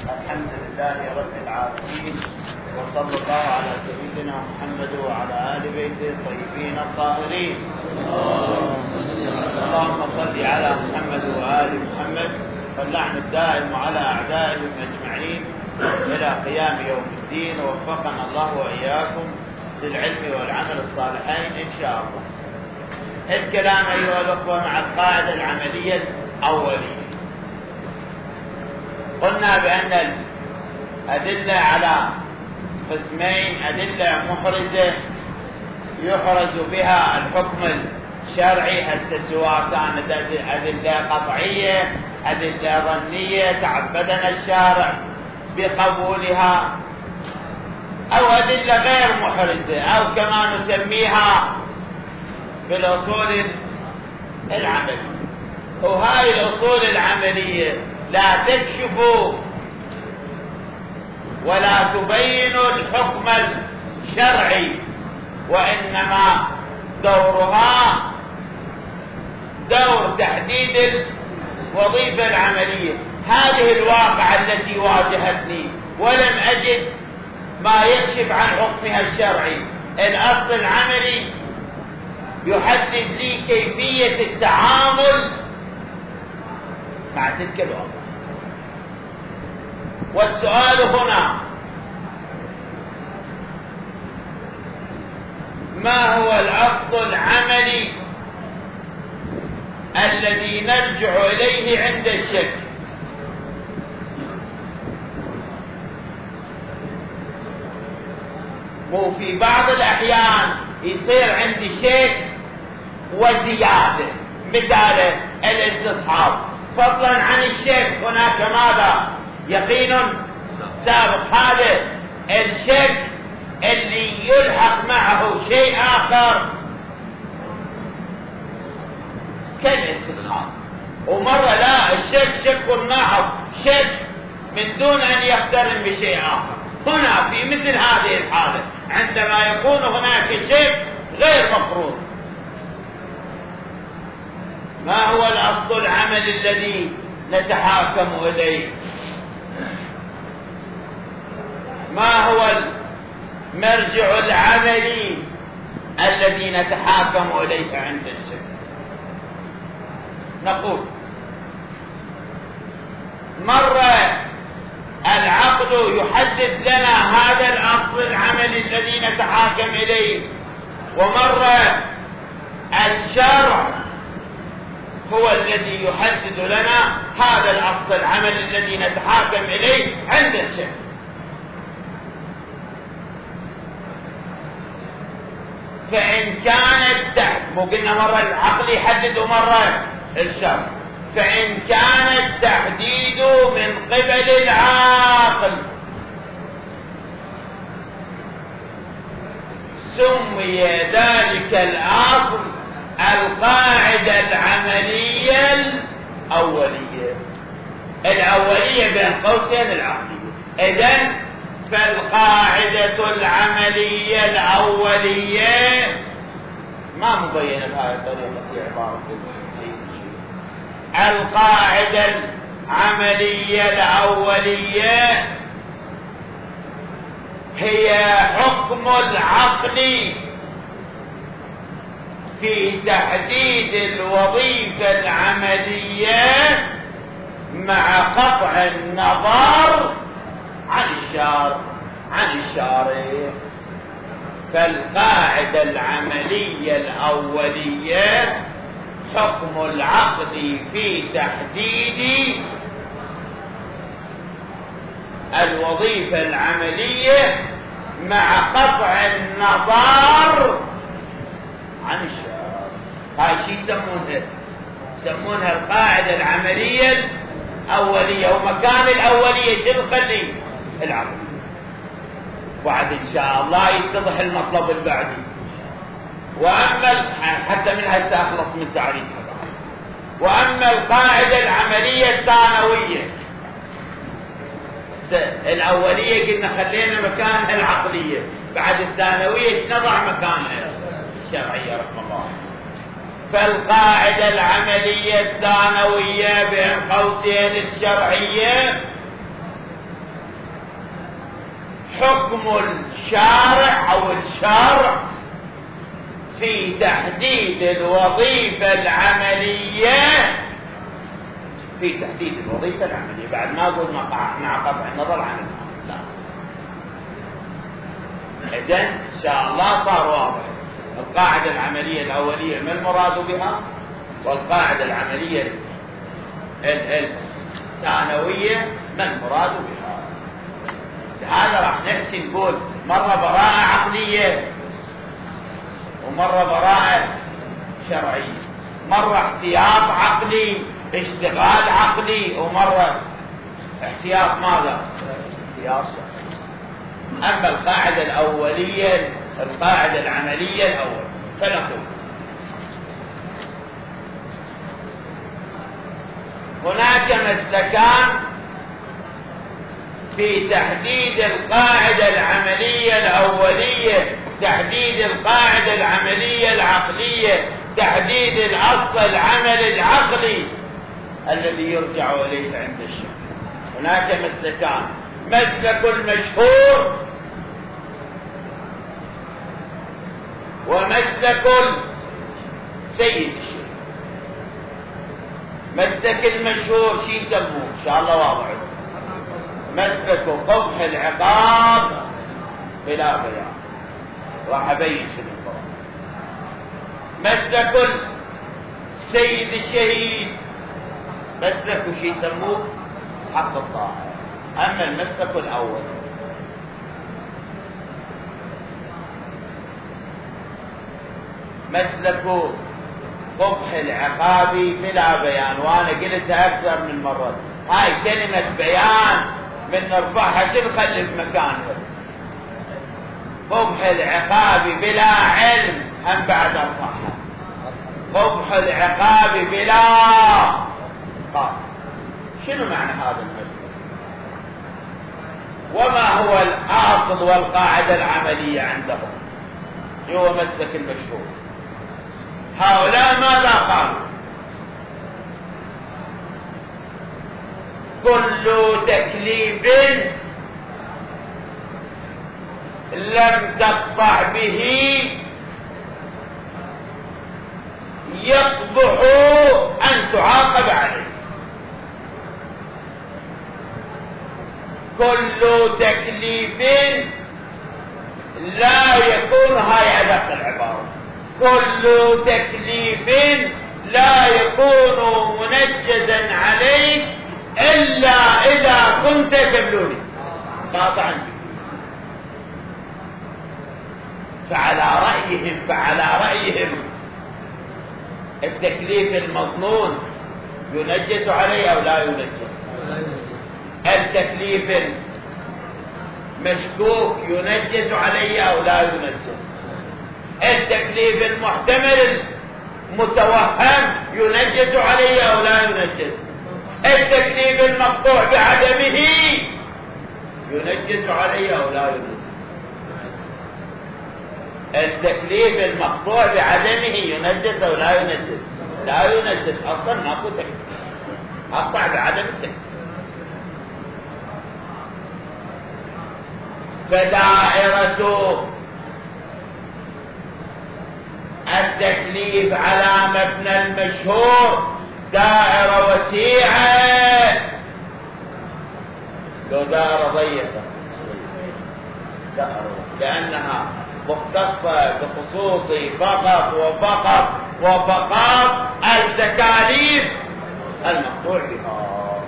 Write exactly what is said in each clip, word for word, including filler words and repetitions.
الحمد لله رب العالمين، وصلى الله على سيدنا محمد وعلى آل بيته الطيبين الطاهرين. اللهم صل على محمد وآل محمد، واللعن الدائم على أعدائهم أجمعين إلى قيام يوم الدين. ووفقنا الله وإياكم للعلم والعمل الصالحين إن شاء الله. الكلام أيها الأخوة مع القاعدة العملية الأولية. قلنا بأن الأدلة على قسمين: أدلة محرزة يحرز بها الحكم الشرعي، هسه سواء كانت أدلة قطعية أدلة ظنية تعبدنا الشارع بقبولها، أو أدلة غير محرزة، أو كما نسميها بالأصول العملية. وهاي الأصول العملية لا تكشف ولا تبين الحكم الشرعي، وإنما دورها دور تحديد الوظيفة العملية. هذه الواقعة التي واجهتني ولم أجد ما يكشف عن حكمها الشرعي. الأصل العملي يحدد لي كيفية التعامل مع تلك الوضع. والسؤال هنا: ما هو الأصل العملي الذي نرجع إليه عند الشك؟ وفي بعض الأحيان يصير عندي شك وزيادة، مثال الاستصحاب. فضلا عن الشك هناك ماذا؟ يقين سابق. هذا الشك اللي يلحق معه شيء آخر كالاستصحاب. ومرة لا، الشك شك محض، شك من دون أن يقترن بشيء آخر. هنا في مثل هذه الحالة عندما يكون هناك شك غير مفروض، ما هو الأصل العملي الذي نتحاكم إليه؟ ما هو المرجع العملي الذي نتحاكم إليه عند الشك؟ نقول مرة العقل يحدد لنا هذا الأصل العملي الذي نتحاكم إليه، ومرة الشرع هو الذي يحدد لنا هذا الأصل العملي الذي نتحاكم إليه عند الشك. فإن كانت تحت، مو قلنا مرة العقل يحدد ومرة الشرع، فإن كان التحديد من قبل العاقل سمي ذلك الأصل القاعدة العملية الأولية. الأولية بين قوسين العقلية. إذن فالقاعدة العملية الأولية ما مبينة بهذه الطريقة في عبارة القاعدة العملية الأولية هي حكم العقل في تحديد الوظيفة العملية مع قطع النظر عن الشارع عن الشارع. فالقاعدة العملية الأولية حكم العقد في تحديد الوظيفة العملية مع قطع النظر عن الشارع. هاي شيء يسمونها يسمونها القاعدة العملية الأولية. ومكان الأولية شنو خلي العقد. وبعد إن شاء الله يتضح المطلب البعدي. وأما حتى من هسه أخلص من تعريفها. وأما القاعدة العملية الثانوية، الأولية قلنا خلينا مكانها العقلية، بعد الثانوية نضع مكانها الشرعية رحمه الله. فالقاعدة العملية الثانوية بين قوسين الشرعية حكم الشارع أو الشرع في تحديد الوظيفة العملية، في تحديد الوظيفة العملية، بعد ما أقول مع قطع النظر عن الأمر، لا. إذن إن شاء الله صار واضح القاعدة العملية الأولية ما المراد بها، والقاعدة العملية الثانوية ما المراد بها. هذا راح نحكي نقول مرة براءة عقلية ومرة براءة شرعية، مرة احتياط عقلي اشتغال عقلي، ومرة احتياط ماذا؟ احتياط شرعي. أما القاعدة الأولية القاعدة العملية الأول فنقول هناك مسلكان في تحديد القاعدة العملية الأولية، تحديد القاعدة العملية العقلية، تحديد الأصل العمل العقلي الذي يرجع إليه عند الشرع. هناك مسلكان، مسلك المشهور ومسلك سيد الشيء. مسلك المشهور شي يسموه ان شاء الله واضح، مسلك قبح العقاب بلا بيان، راح ابين شنو الفرق. مسلك سيد الشهيد مسلك شي يسموه حق الطاعه. اما المسلك الاول مسلك قبح العقاب بلا بيان، وانا قلتها اكثر من مره، هاي كلمه بيان من نرفعها شو نخلي في مكانها. قبح العقاب بلا علم هم بعد ارفعها، قبح العقاب بلا قال. شنو معنى هذا المسلك؟ وما هو الاصل والقاعده العمليه عندهم؟ هو مسلك المشهور. هؤلاء ماذا قالوا؟ كل تكليف لم تقطع به يقبح أن تعاقب عليه. كل تكليف لا يكون، هاي أدق العبارة، كل تكليف لا يكون منجزا عليك إلا إذا كنت تبلوني قاطعا. فعلى رأيهم فعلى رأيهم التكليف المظنون ينجز عليه أو لا ينجز؟ التكليف المشكوك ينجز عليه أو لا ينجز؟ التكليف المحتمل المتوهم ينجز عليه أو لا ينجز؟ التكليف المقطوع بعدمه ينجز عليه أو لا ينجز؟ التكليف المقطوع بعدمه ينجز أو لا ينجز؟ لا ينجز، أصلا ماكو تكليف، أقطع بعدم التكليف. فدائرة التكليف على مبنى المشهور دائرة وسيعة، لو دائرة ضيقة لأنها مختصة بخصوص فقط وفقط وفقط التكاليف المقطوع بها.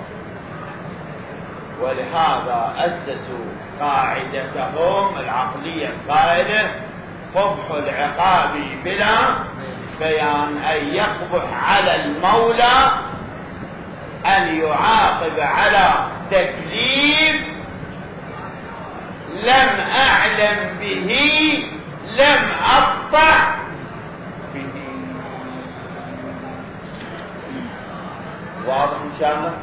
ولهذا أسسوا قاعدتهم العقلية القائلة قبح العقاب بلا بيان، أن يقبح على المولى أن يعاقب على تكليف لم أعلم به لم أقطع به. واضح إن شاء الله؟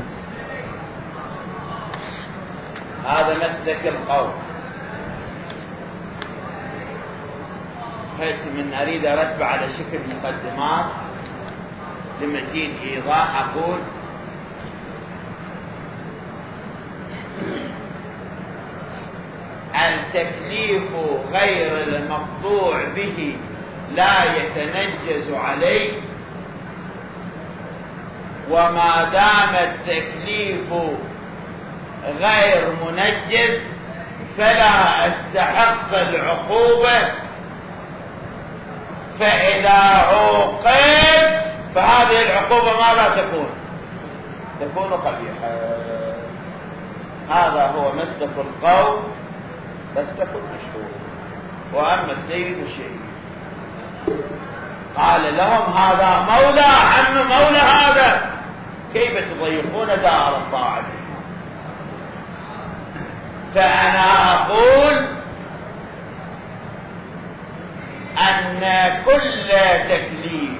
هذا مسلك القول. حيث من أريد أرتب على شكل مقدمات لمزيد إيضاح أقول التكليف غير المقطوع به لا يتنجز عليه، وما دام التكليف غير منجز فلا استحق العقوبة، فإذا عوقب فهذه العقوبة ماذا تكون؟ تكون قبيحة. هذا هو مسلك القوم، مسلك المشهور. وأما السيد الشهيد قال لهم هذا مولى عم مولى هذا، كيف تضيقون دار الطاعة؟ فأنا أقول أن كل تكليف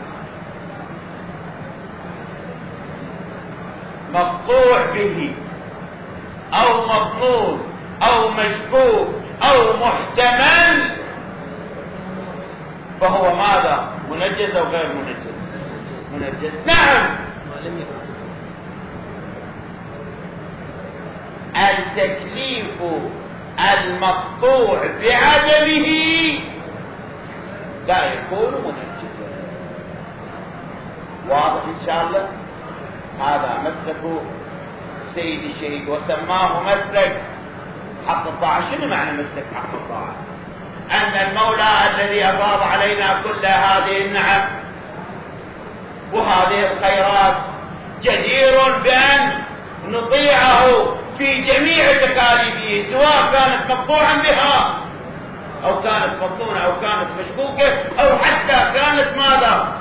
مقطوع به أو مظنون أو مشكوك أو محتمل فهو ماذا؟ منجز أو غير منجز؟ منجز. نعم. التكليف المقطوع بعدمه لا يكون منجزا. واضح إن شاء الله؟ هذا مسلك سيد الشهيد وسماه مسلك حق الطاعة. شنو معنى مسلك حق الطاعة؟ أن المولى الذي أفاض علينا كل هذه النعم وهذه الخيرات جدير بأن نطيعه في جميع تكاليفه، سواء كانت مقطوعا بها أو كانت مظنونة أو كانت مشكوكة أو حتى كانت ماذا؟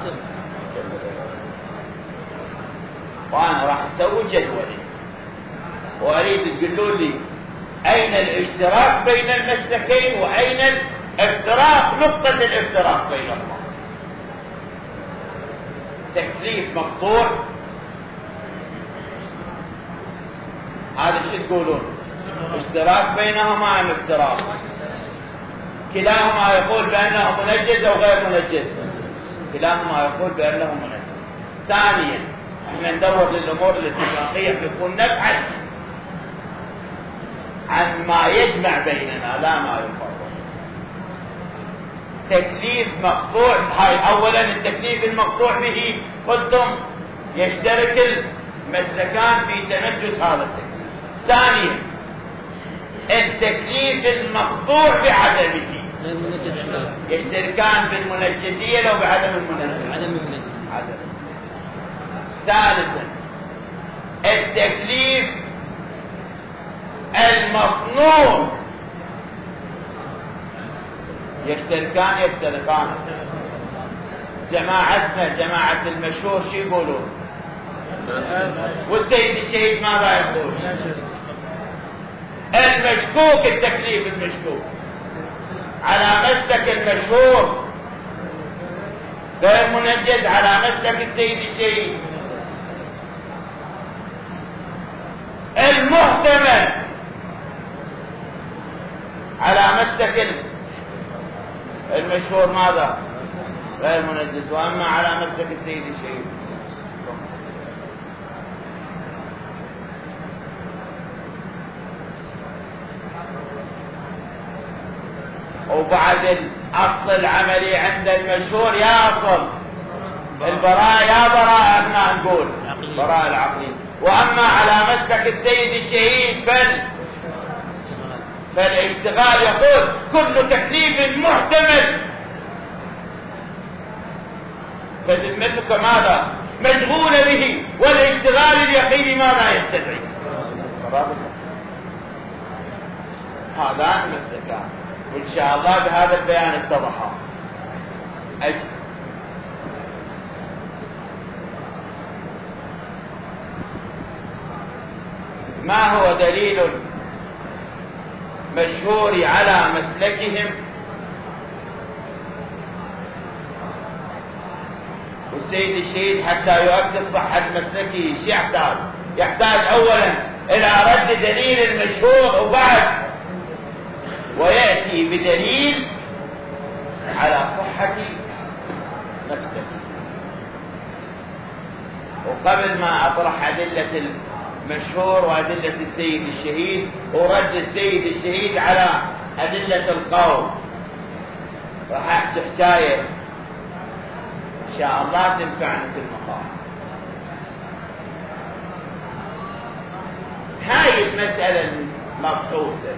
وأنا راح أسوي جدولي وأريد تقولوا لي أين الاشتراك بين المسلكين وأين الافتراق، نقطة الافتراق بينهما. تكليف مقطوع هذا شو تقولون؟ اشتراك بينهما أم افتراق؟ كلاهما يقول بأنه منجز أو غير منجز؟ كلاهما يقول بأنه منجز. ثانيا احنا ندور للأمور الاتفاقية يكون نبحث عن ما يجمع بيننا لا ما يفرق. تكليف مقطوع، هاي اولا التكليف المقطوع به قلتم يشترك المسلكان في تنجس هذا التكليف. ثانيا التكليف المقطوع بعدمه يشتركان بالمنجزية لو بعدم المنجزية. عدم المنجزية. عدم. ثالثا التكليف المظنون يشتركان يشتركان جماعتنا جماعة المشهور شو يقولون؟ والسيد الشهيد ماذا يقول؟ المشكوك التكليف المشكوك على مسلك المشهور غير منجز على مسلك السيد الشهيد. المحتمل على مسلك المشهور ماذا؟ غير منجز. واما على مسلك السيد الشهيد وبعد الاصل العملي عند المشهور يا اصل البراءة يا براءة احنا نقول براءة العقلية. واما على مسلك السيد الشهيد فل فالاشتغال يقول كل تكليف محتمل فذمتك ماذا؟ مشغول به، والاشتغال اليقيني ماذا يستدعي؟ هذان مسلكان، وان شاء الله بهذا البيان اتضحا. أجل. ما هو دليل مشهور على مسلكهم؟ والسيد الشهيد حتى يؤكد صحة مسلكه شو يحتاج؟ يحتاج اولا الى رد دليل المشهور وبعد ويأتي بدليل على صحة مسلكه. وقبل ما اطرح أدلة مشهور وأدلة السيد الشهيد ورد السيد الشهيد على أدلة القول. راح أحكي حكاية إن شاء الله تنفعنا في المقام. هاي المسألة المبحوثة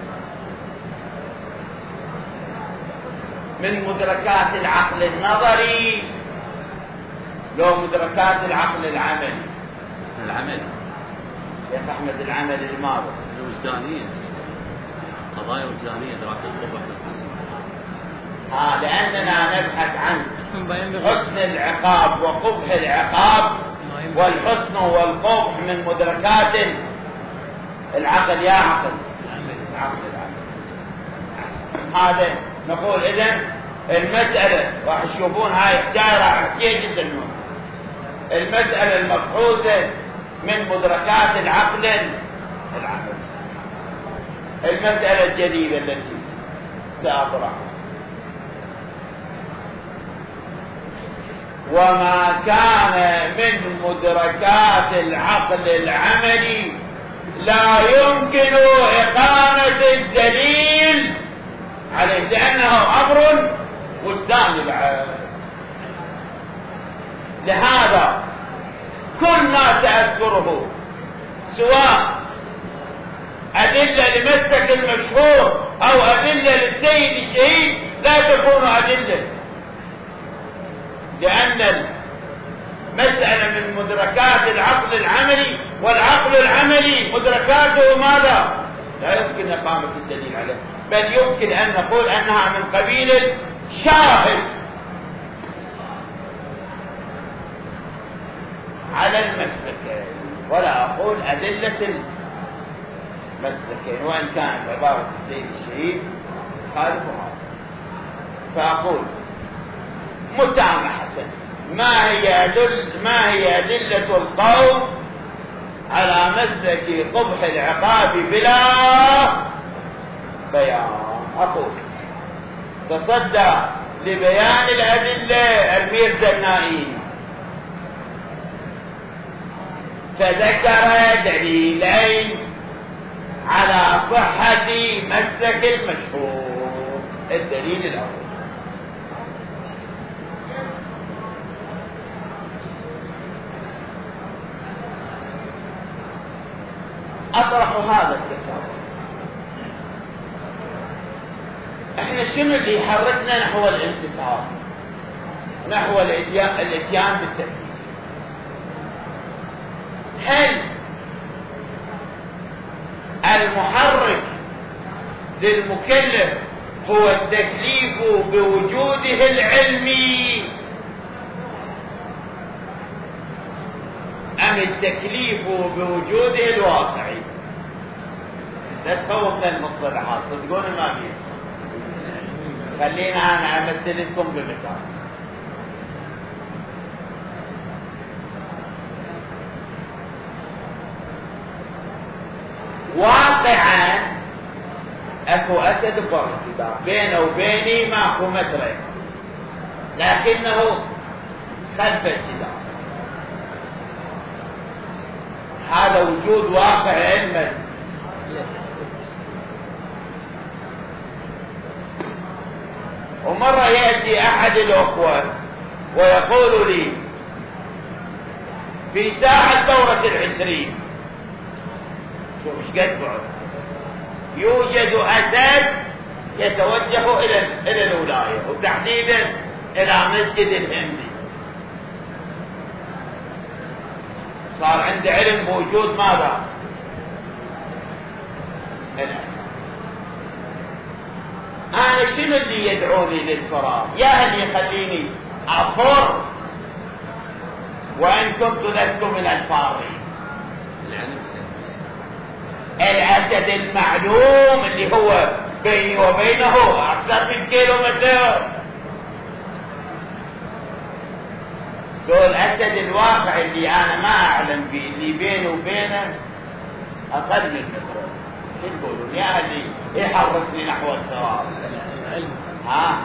من مدركات العقل النظري لو مدركات العقل العملي. العمل شيخ أحمد العمل الماضي الوجدانية، قضايا وجدانية إدراك القبح والحسن. ها لأننا نبحث عن حسن العقاب وقبح العقاب، والحسن والقبح من مدركات العقل. يا عقل العقل العقل هذا نقول إذن المسألة راح تشوفون هاي حكاية راح احكيها جدا منه. المسألة المبحوثة من مدركات العقل العقل. المسألة الجديدة التي سأطرح: وما كان من مدركات العقل العملي لا يمكن إقامة الدليل عليه، لأنه أمر وجداني العقل. لهذا كل ما سأذكره سواء أدلة لمسلك المشهور أو أدلة للسيد الشهيد لا تكون أدلة، لأن المسألة من مدركات العقل العملي، والعقل العملي مدركاته ماذا؟ لا يمكن إقامة الدليل عليه، بل يمكن أن نقول أنها من قبيل الشاهد على المسلكين، ولا أقول أدلة المسلكين، وإن كانت عبارة السيد الشهيد خالفها. فأقول متامحة: ما هي أدل ما هي أدلة القوم على مسلك قبح العقاب بلا بيان؟ أقول تصدى لبيان الأدلة الميرزا النائي، فذكر دليلين على صحة مسلك المشهور. الدليل الأول: أطرح هذا التصور: احنا شنو اللي يحركنا نحو الانتصار، نحو الاتيان بالتكليف؟ هل المحرك للمكلف هو التكليف بوجوده العلمي، أم التكليف بوجوده الواقعي؟ لا تخوفنا المصطلحات، صدقون ما بيس. خلينا أنا أمثل لكم بمثال. واقعا اكو اسد برا الجدار، بينه وبيني ماكو مترين، لكنه خلف الجدار. هذا وجود واقع علما. ومرة يأتي أحد الأخوة ويقول لي في ساعة دورة العشرين، شوف ايش قد بعد، يوجد أسد يتوجه إلى إلى الولاية، وتحديدا إلى مسجد الهندي. صار عنده علم بوجود ماذا؟ الأسد. أنا شنو اللي يدعوني للفرار؟ يا اللي يخليني أفر وإن كنت لست من الفارين. الأسد المعلوم اللي هو بيني وبينه أكثر من كيلو متر، دول الأسد الواقع اللي أنا ما أعلم به، اللي بيني وبينه أقل من متر. شو تقولون يا اللي يحركني نحو الثواب؟ ها،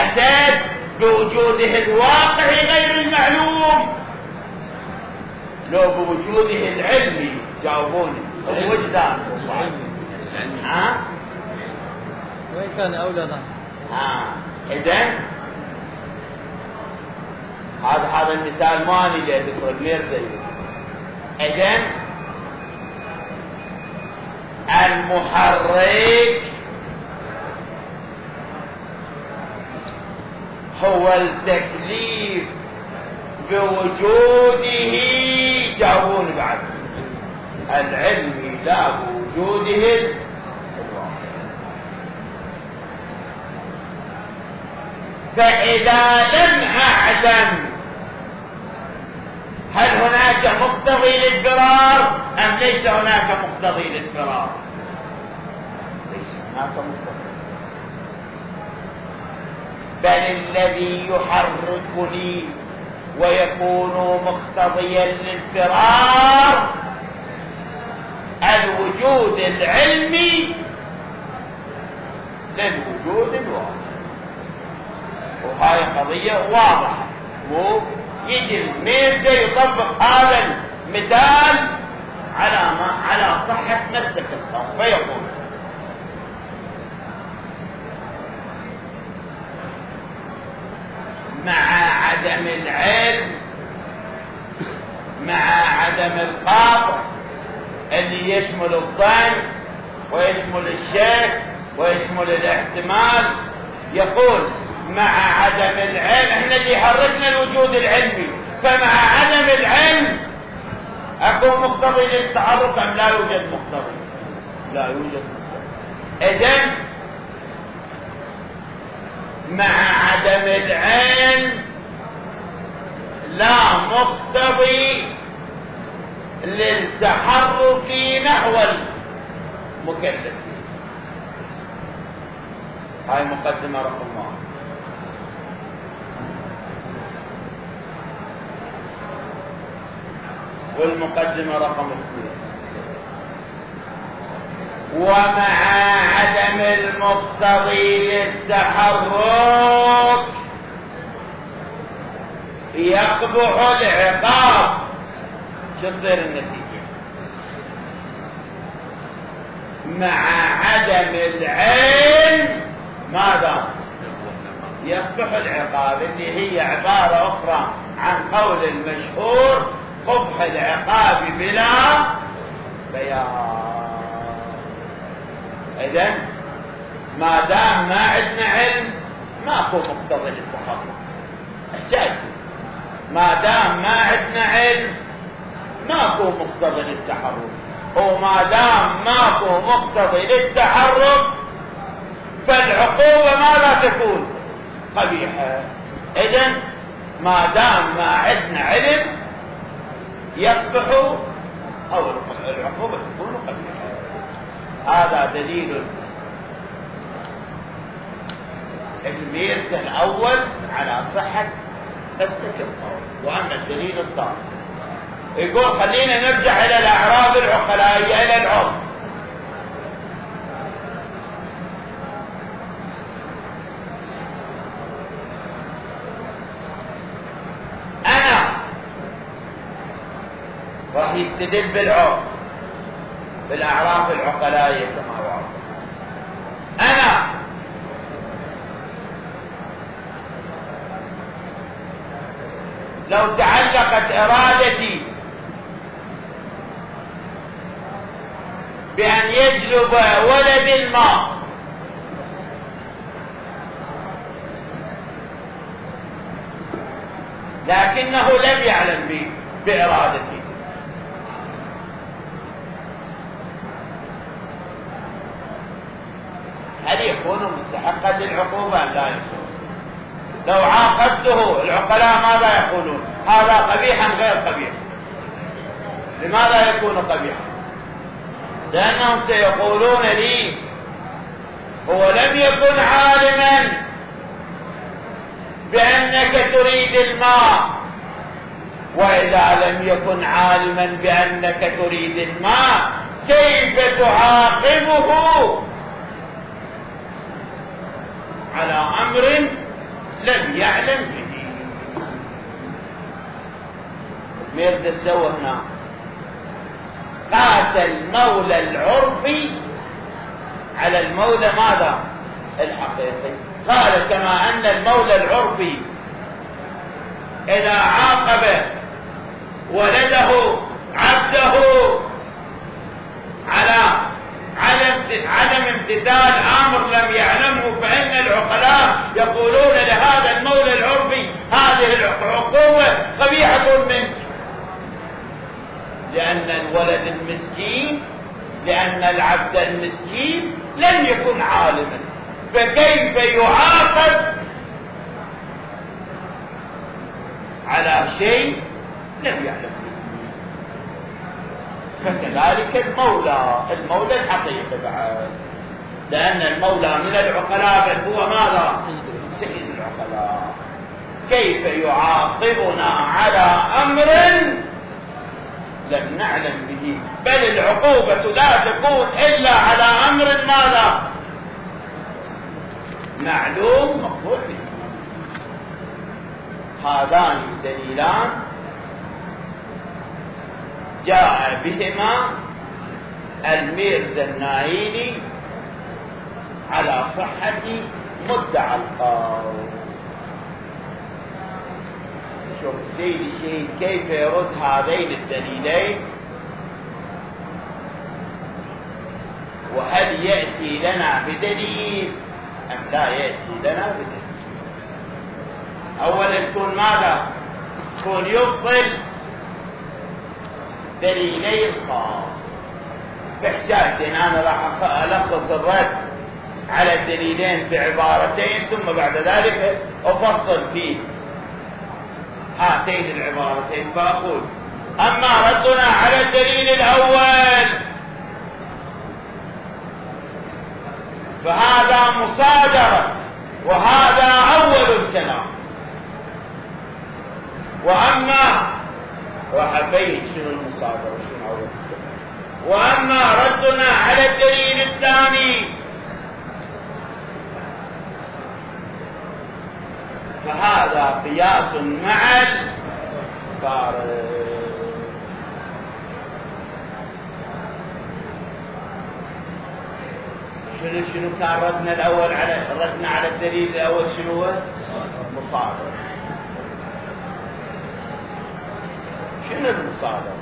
الأسد بوجوده الواقعي غير المعلوم، لو بوجوده العلمي جاوبوني وجدانكم ها وين كان أولى ظن؟ ها إذن هذا هذا المثال ماني اللي أذكره غير زيه. إذن المحرك هو التكليف بوجوده، جاوبوني بعد، العلمي لا بوجوده الواقع. فإذا لم أعلم هل هناك مقتضي للفرار أم ليس هناك مقتضي للفرار؟ ليس هناك مقتضي، بل الذي يحركني ويكون مقتضيا للفرار الوجود العلمي للوجود الواقع. وهاي قضية واضحة، مو يجي الميرزا يطبق هذا المثال على ما على صحة مسلك القوم فيقول مع عدم العلم، مع عدم القاطع اللي يشمل الظن ويشمل الشك ويشمل الاحتمال، يقول مع عدم العلم، احنا اللي يحركنا الوجود العلمي، فمع عدم العلم اكون مقتضي للتحرك ام لا يوجد مقتضي؟ لا يوجد مقتضي. اذن مع عدم العلم لا مقتضي للتحرك نحو المكلف. هاي مقدمة رقم واحد. والمقدمة رقم اثنين، ومع عدم المقتضي للتحرك يقبح العقاب. شو تصير النتيجة؟ مع عدم العلم ماذا؟ يقبح العقاب، اللي هي عبارة أخرى عن قول المشهور قبح العقاب بلا بيان. إذن ما دام ما عندنا علم ماكو مقتضى للتحرك. احتاج ما دام ما عندنا علم ماكو مقتضى للتحرك، وما دام ماكو مقتضى للتحرك فالعقوبة ماذا تكون؟ قبيحة. إذن ما دام ما عندنا علم يقبح أو العقوبة تكون قبيحة. هذا دليل الميرزا الأول على صحة مسلك القول. وأما الدليل الثاني يقول خلينا نرجع إلى الأعراض العقلائية، إلى العرف. أنا راح يستدل بالعرف بالأعراف العقلائية كما هو عرف. أنا لو تعلقت إرادتي بأن يجلب ولد الماء لكنه لم يعلم بإرادتي، هل يكون مستحقا للعقوبة؟ لا يكون. لو عاقبته العقلاء ماذا يقولون؟ هذا قبيحا غير قبيح. لماذا يكون قبيحا؟ لأنهم سيقولون لي هو لم يكن عالما بأنك تريد الماء، وإذا لم يكن عالما بأنك تريد الماء كيف تعاقبه على أمر لم يعلم به؟ ميرزا سوى هنا قاس المولى العرفي على المولى ماذا؟ الحقيقي. قال كما أن المولى العرفي إذا عاقب ولده عبده على عدم امتثال امر لم يعلمه، فان العقلاء يقولون لهذا المولى العرفي هذه العقوبه قبيحه منك، لان الولد المسكين، لان العبد المسكين لم يكن عالما، فكيف يعاقب على شيء لم يعلم؟ فكذلك المولى المولى الحقيقي بعد، لأن المولى من العقلاء بل هو ماذا؟ سيد العقلاء. كيف يعاقبنا على أمر لم نعلم به؟ بل العقوبة لا تكون إلا على أمر ماذا؟ معلوم مقبول به. هذان الدليلان جاء بهما الميرزا النايلي على صحة مدعى القول. شوف سيد الشيخ كيف يرد هذين الدليلين، وهل يأتي لنا بدليل أم لا يأتي لنا بدليل؟ أولا يكون ماذا؟ يكون يبطل دليلي الخاص. بحشاتين أنا راح ألخص الرد على الدليلين بعبارتين، ثم بعد ذلك أفصل في هاتين العبارتين، فأقول أما ردنا على الدليل الأول فهذا مصادرة، وهذا أول الكلام. وأما راح أبين شنو المصادرة وشنو أول الكلام. وأما ردنا على الدليل الثاني فهذا قياس مع الفارق. شنو شنو كان ردنا الأول على ردنا على الدليل الأول؟ شنو هو؟ مصادرة. شنو المصادرة؟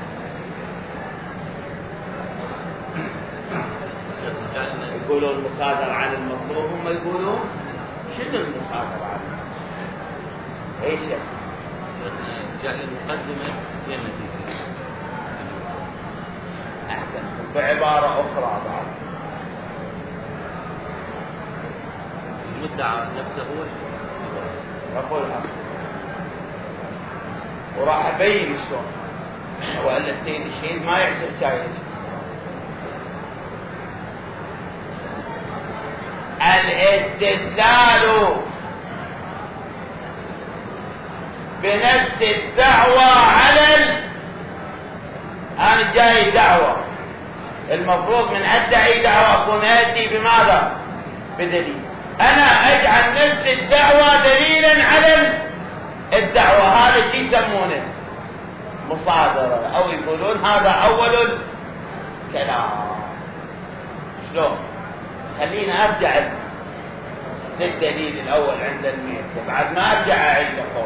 يقولون المصادرة عن المطلوب، هم يقولون شنو المصادرة عن المطلوب؟ ايش جعل المقدمة هي النتيجة. احسن. بعبارة اخرى بعد المدعى نفسه هو أقول هذا، وراح أبين شلون. وإلا السيد الشهيد ما يعزف شايف. الاستدلال بنفس الدعوة على ال... أنا جاي دعوة، المفروض من أدعي دعوة أكون آتي بماذا؟ بدليل. أنا أجعل نفس الدعوة دليلا على الدعوة، هذا شيء يسمونه مصادرة، أو يقولون هذا أول الكلام. شلون؟ خلينا أرجع للدليل الأول عند الميرزا، بعد ما أرجع أعيد قول،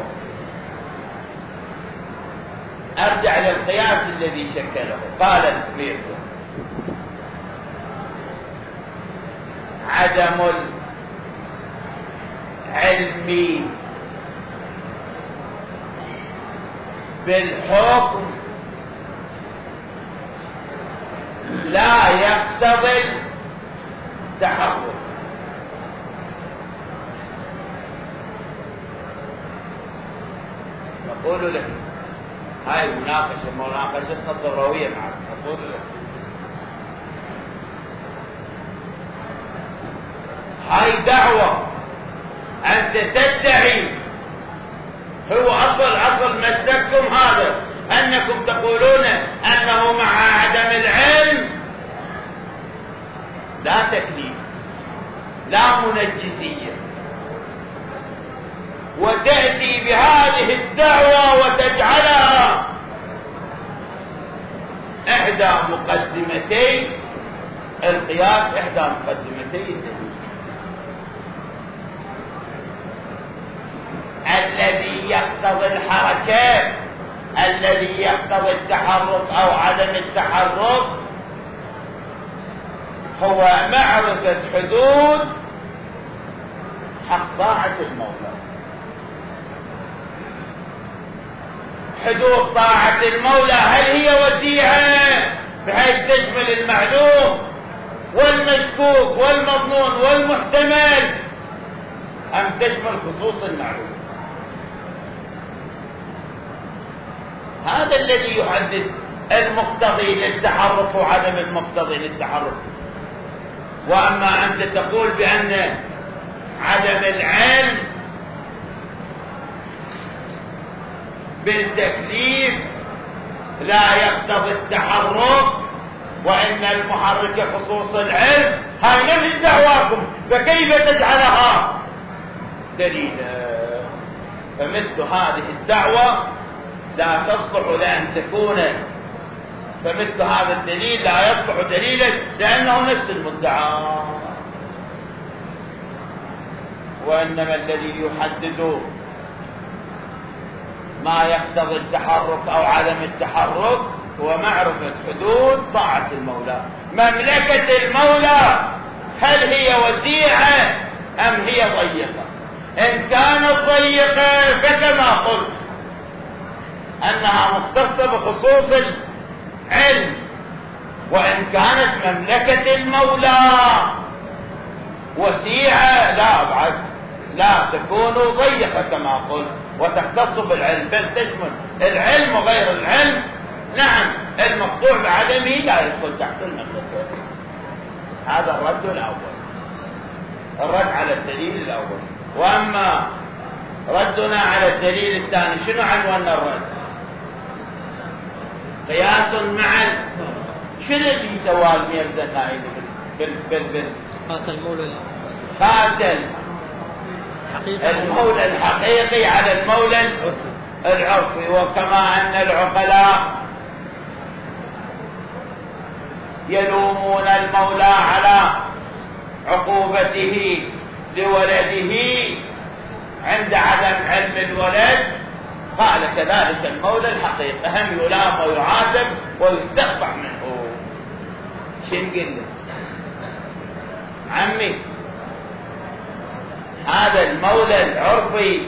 أرجع للقياس الذي شكله. قال الميرزا عدم العلم بالحكم لا يقتضي التحقق. نقول لك هاي المناقشة مناقشتنا صروية معك، نقول لك هاي دعوة أنت تدعي، هو أصل أصل مسلككم هذا أنكم تقولون أنه مع عدم العلم لا تكليف لا منجزية، وتأتي بهذه الدعوة وتجعلها إحدى مقدمتي القياس، إحدى مقدمتي الدليل. الذي يقتضي الحركة، الذي يقتضي التحرك أو عدم التحرك، هو معرفة حدود حق طاعة المولى. حدود طاعة المولى هل هي وسيعة بحيث تشمل المعلوم والمشكوك والمظنون والمحتمل، أم تشمل خصوص المعلوم؟ هذا الذي يحدد المقتضي للتحرك وعدم المقتضي للتحرك. وأما أنت تقول بأن عدم العلم بالتكليف لا يقتضي التحرك، وإن المحرك خصوص العلم، هاي نفس دعواكم، فكيف تجعلها دليلا؟ فمثل هذه الدعوة لا تصلح لأن تكون، فمثل هذا الدليل لا يصلح دليلا لأنه نفس المدعى. وإنما الذي يحدد ما يقتضي التحرك أو عدم التحرك هو معرفة حدود طاعة المولى. مملكة المولى هل هي وسيعة أم هي ضيقة؟ إن كانت ضيقة فكما قلت أنها مختصة بخصوص العلم، وإن كانت مملكة المولى وسيعة لا بعد لا تكون ضيقة كما قلت وتختص بالعلم، بل تشمل العلم وغير العلم. نعم المقطوع بعدمه لا يدخل تحت المملكة. هذا الرد الأول، الرد على الدليل الأول. وأما ردنا على الدليل الثاني، شنو عنوان الرد؟ قياس مع شنو اللي سواه الميرزا النائل بال بال بال قاس المولى قاس المولى الحقيقي على المولى العرفي. وكما أن العقلاء يلومون المولى على عقوبته لولده عند عدم علم الولد، قال كذلك المولى الحقيقي هم يلام ويعاتب ويستقبح منه. شنو قل عمي؟ هذا المولى العرفي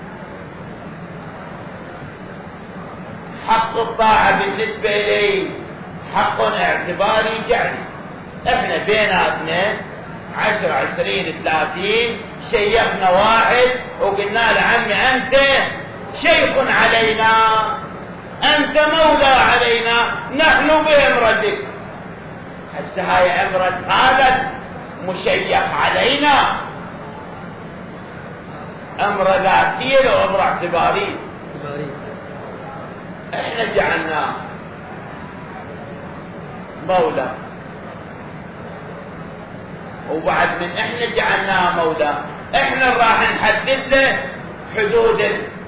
حق الطاعة بالنسبة إليه حق اعتباري جعلي. احنا بيناتنا عشر عشرين ثلاثين شيخنا واحد وقلنا له عمي أنت شيخ علينا، أنت مولى علينا، نحن بأمرتك. هسه هاي أمرة هذا مشيخ علينا، أمر ذاتية لو أمر اعتباري. احنا جعلناه مولى، وبعد من احنا جعلناه مولى احنا راح نحدد له حدود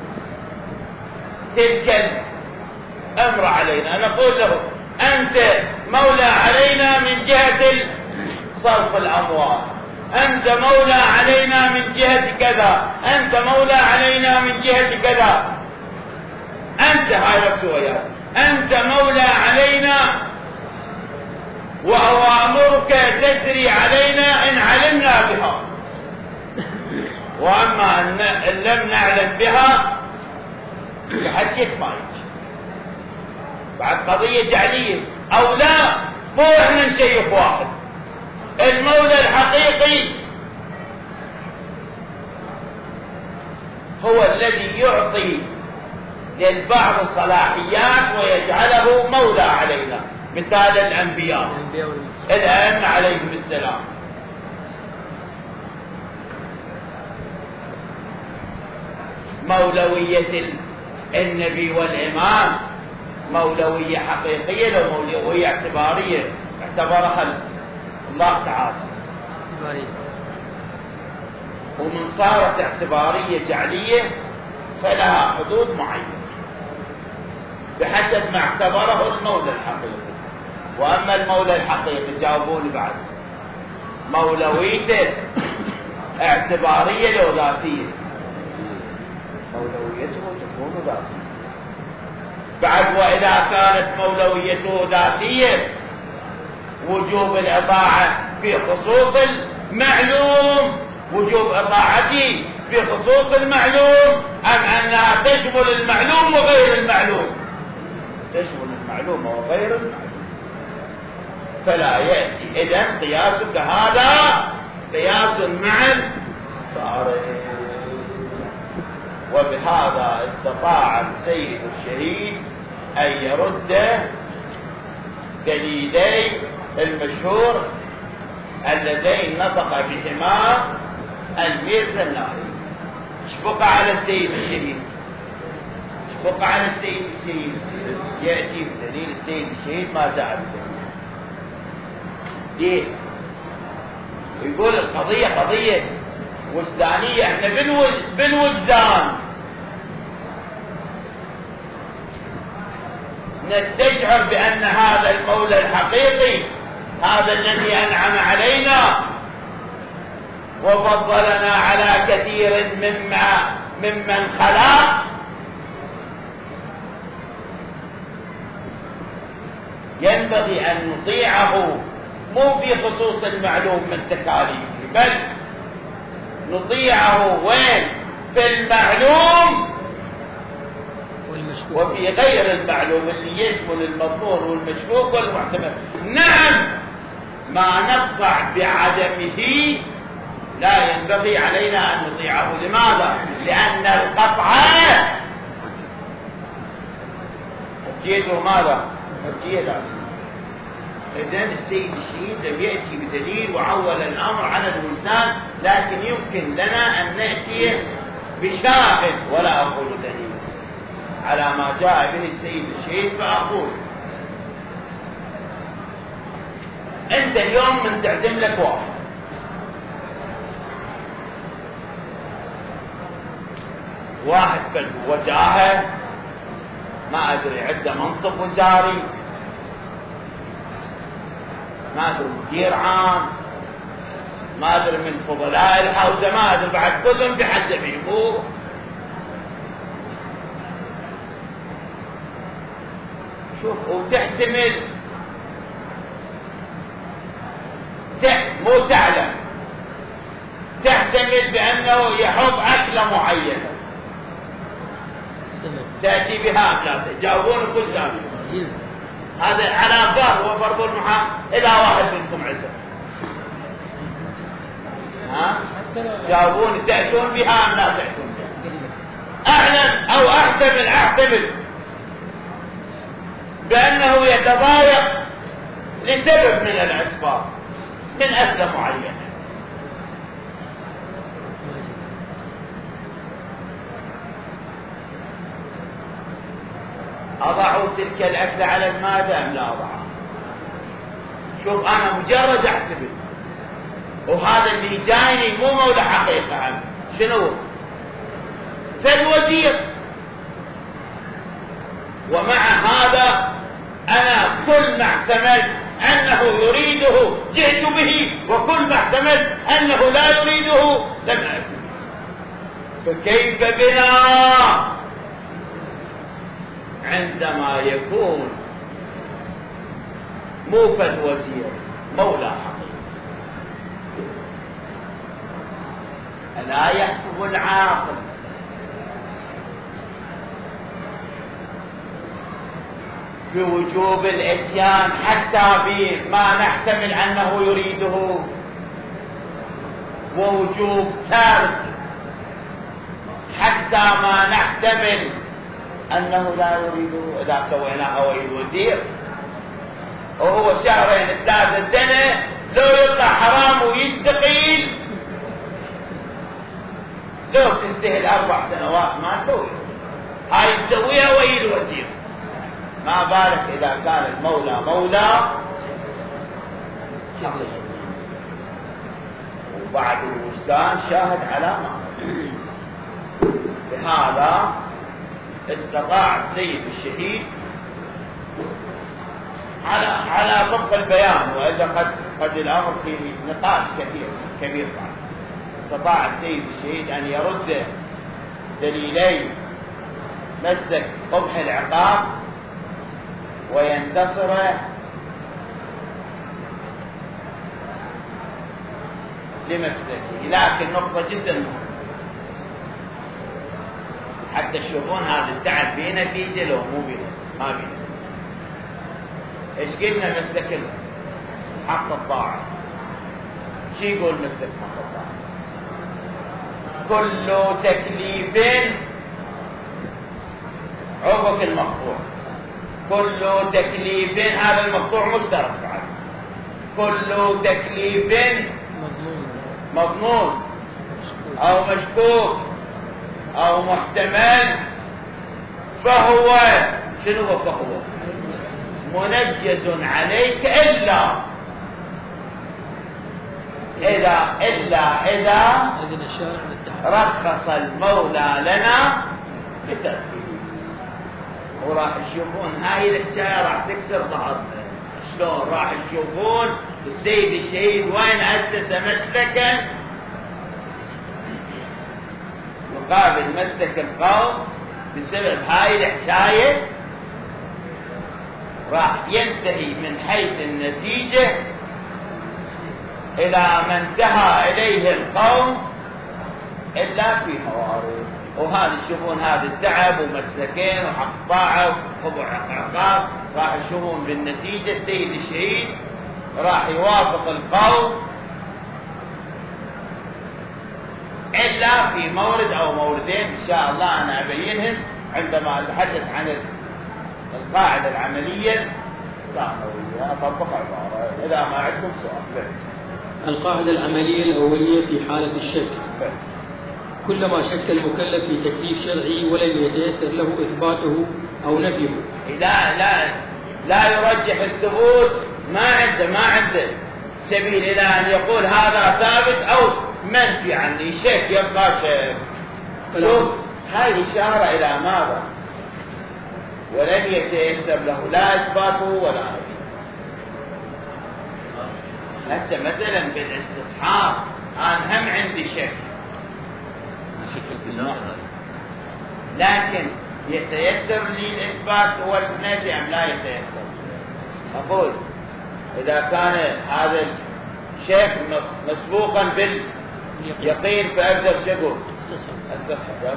تلك الأمر علينا. نقول له أنت مولى علينا من جهة صرف الأموال، أنت مولى علينا من جهة كذا، أنت مولى علينا من جهة كذا، أنت هاي وياك أنت مولى علينا وأوامرك تجري علينا إن علمنا بها، وأما إن لم نعلم بها فحكيت ما يجي. بعد قضية جعلية أو لا، مو إحنا نشيخ واحد. المولى الحقيقي هو الذي يعطي للبعض الصلاحيات ويجعله مولى علينا، مثال الأنبياء الأئمة عليهم السلام. مولوية النبي والإمام مولوية حقيقية لو مولوية اعتبارية اعتبرها الله تعالى، ومن صارت اعتبارية جعلية فلها حدود معينة بحسب ما اعتبره المولى الحقيقي. وأما المولى الحقيقي جاوبوني بعد، مولويته اعتبارية لو ذاتية؟ مولويته تكون ذاتية. بعد وإذا كانت مولويته ذاتية وجوب الإطاعة في خصوص المعلوم، وجوب إطاعتي في خصوص المعلوم، أم أنها تشمل المعلوم وغير المعلوم؟ تشمل المعلوم وغير المعلوم. فلا يأتي إذن قياسك هذا قياس معا صارم. وبهذا استطاع السيد الشهيد أن يرد دليلي المشهور اللذين نطق بهما الميرزا الناري. شفق على السيد الشهيد، شفق على السيد الشهيد، يأتي بدليل السيد الشهيد ما جاء بدليل. ليه؟ ويقول القضية قضية وجدانية، احنا بالوجدان نستشعر بأن هذا المولى الحقيقي، هذا الذي أنعم علينا وفضلنا على كثير مما ممن خلق، ينبغي أن نطيعه مو في خصوص المعلوم من تكاليفه، بل نطيعه وين؟ في المعلوم وفي غير المعلوم اللي يشمل المضمون والمشكوك والمحتمل. نعم، ما نقطع بعدمه لا ينبغي علينا أن نطيعه. لماذا؟ لأن القطع حجيته ماذا؟ حجيته. إذن السيد الشهيد لم يأتي بدليل وعول الأمر على الوجدان، لكن يمكن لنا أن نأتي بشاهد ولا أقول دليل على ما جاء به السيد الشهيد. فأقول أنت اليوم من تعزم لك واحد، واحد بالوجاهة، ما أدري عنده منصب وزاري، ما أدري مدير عام، ما أدري من فضلاء الحوزة، ما أدري بعد كلهم بحسب يبوه. شوف، وتحتمل مو تعلم، تحتمل بأنه يحب أكلة معينة، تأتي بها لا تجاوبون كل ذلك. هذا على فرض وفرض المحام إلى واحد منكم عزم، ها جاوبون تأتون بها أم لا تأتون بها؟ أعلم أو أحتمل أحتمل بأنه يتضايق لسبب من الأسباب، من أسباب معينة. أضع تلك الأكلة على المادة أم لا أضعها؟ شوف، أنا مجرد أحتمل، وهذا اللي جايني مو مولى حقيقة عنه. شنو؟ فالوزير. ومع هذا أنا كل ما احتملت أنه يريده جئت به، وكل ما احتملت أنه لا يريده لم أتي. فكيف بنا عندما يكون مو فد وزير، مولى حقيقي؟ ألا يحسب العاقل بوجوب الاتيان حتى بما نحتمل أنه يريده، ووجوب ترك حتى ما نحتمل أنه لا يريده؟ إذا سويناه هو الوزير وهو شهرين ثلاثة سنة لو يطلع حرام ويستقيل، لو تنتهي الأربع سنوات ما تسوي هاي تسويها وهي الوزير، ما بالك إذا كان المولى مولى وبعد الوجدان شاهد على ما. بهذا استطاع السيد الشهيد على على طبق البيان، وإذا قد قد الأمر في نقاش كثير كبير بعد. استطاع السيد الشهيد أن يرد دليلي مسلك قبح العقاب وينتصر لمسلكه، لكن نقطة جدا مهمة حتى تشوفون هذا التعب بيه نتيجة لو مو بيه ما بيه. ايش قلنا مسلك حق الطاعة؟ شو يقول مسلك حق الطاعة؟ كل تكليف عقب المقطوع، كل تكليف، هذا المقطوع مشترك بعد، كل تكليف مظنون او مشكوك او محتمل فهو شنو هو؟ فهو منجز عليك الا اذا الا اذا رخص المولى لنا بتركه. وراح تشوفون هاي الحكايه راح تكسر ظهرنا. شلون راح تشوفون السيد الشهيد وين اسس مسلكا مقابل مسلك القوم بسبب هاي الحكايه، راح ينتهي من حيث النتيجه الى ما انتهى اليه القوم الا في موارد. وهذا تشوفون هذا التعب ومسلكين وحق طاعه وخضوع عقاب، راح تشوفون بالنتيجه السيد الشهيد راح يوافق القوم الا في مورد او موردين ان شاء الله انا ابينهم عندما اتحدث عن القاعده العمليه الثانويه. اطبق عباره اذا ما عندكم سؤال. القاعده العمليه الاوليه في حاله الشك: كلما شك المكلف في تكليف شرعي ولم يتيسر له اثباته او نفيه، لا لا لا يرجح الثبوت، ما عنده ما عنده سبيل الى ان يقول هذا ثابت او منفي عني، شك يبقى شك. شوف هاي اشاره الى ماذا؟ ولن يتيسر له لا اثباته ولا نفيه. هسه مثلا بالاستصحاب انا هم عندي شك، لكن يتيسر لي الاثبات والنفي ام لا يتيسر؟ اقول اذا كان هذا الشك مسبوقا باليقين فابدا بشكل استصحب.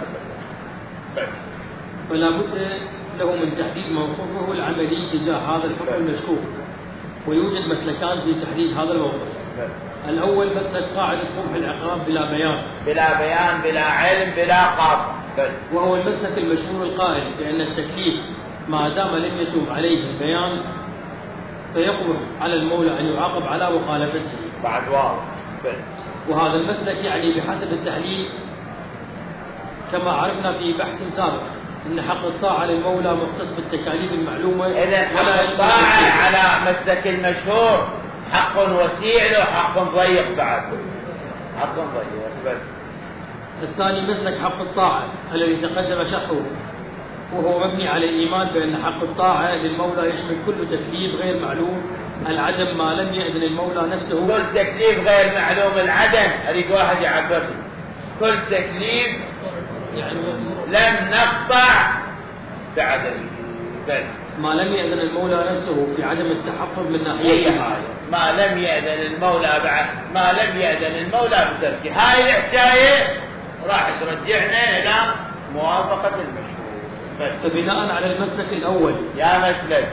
فلا بد له من تحديد موقفه العملي تجاه هذا الحكم المشكوك، ويوجد مسلكان في تحديد هذا الموقف. الأول مسلك قاعدة قبح العقاب بلا بيان، بلا بيان بلا علم بلا قاطع، وهو المسلك المشهور القائل بأن التكليف ما دام لم يتوب عليه البيان فيقبح على المولى أن يعاقب على مخالفته بعد واضح. وهذا المسلك يعني بحسب التحليل كما عرفنا في بحث سابق أن حق الطاعة للمولى مختص بالتكاليف المعلومة، إذن حق الطاعة على مسلك المشهور حق وسيع له حق ضيق بعد، حق ضيق. بس الثاني مسلك حق الطاعة الذي تقدم شرحه، وهو مبني على الإيمان بأن حق الطاعة للمولى يشمل كل تكليف غير معلوم العدم ما لم يأذن المولى نفسه. كل تكليف غير معلوم العدم، أريد واحد يعبرني. كل تكليف يعني لم نقطع بعدمه، بس ما لم يأذن المولى نفسه في عدم التحفظ من ناحيته. هاي ما لم يأذن المولى بعد ما لم يأذن المولى بتركه. هاي الحكاية راح ترجعنا إلى موافقة المشهور. بس فبناء على المسلك الأول يا مسلك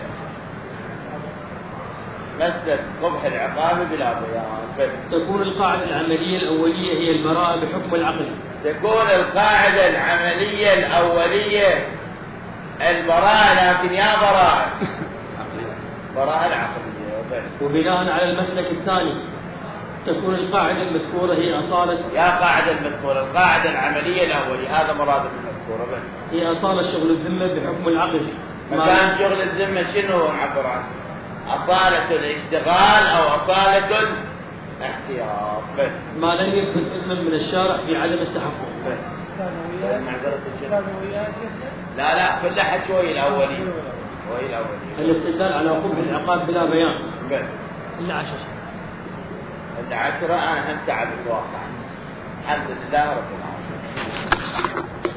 مسلك قبح العقاب بلا بيان، تكون القاعدة العملية الأولية هي البراءة بحكم العقل. تكون القاعدة العملية الأولية البراءة، لكن يا براءة براءة العقلية. وبناء على المسلك الثاني تكون القاعدة المذكورة هي أصالة يا قاعدة المذكورة القاعدة العملية الأولية، هذا مراد المذكورة بس هي أصالة شغل الذمة بحكم العقل. مكان شغل الذمة شنو نعبر عنه؟ أصالة الاشتغال أو أصالة الاحتياط، بس ما لم يثبت إذن من الشارع في عدم التحقق. لا لا كلها شوي الأولي وإلى ولي. الاستدلال على قبح العقاب بلا بيان. بل. إلا عشر سنين. العشرة أنا أنت على الواقع. الحمد لله رب العالمين.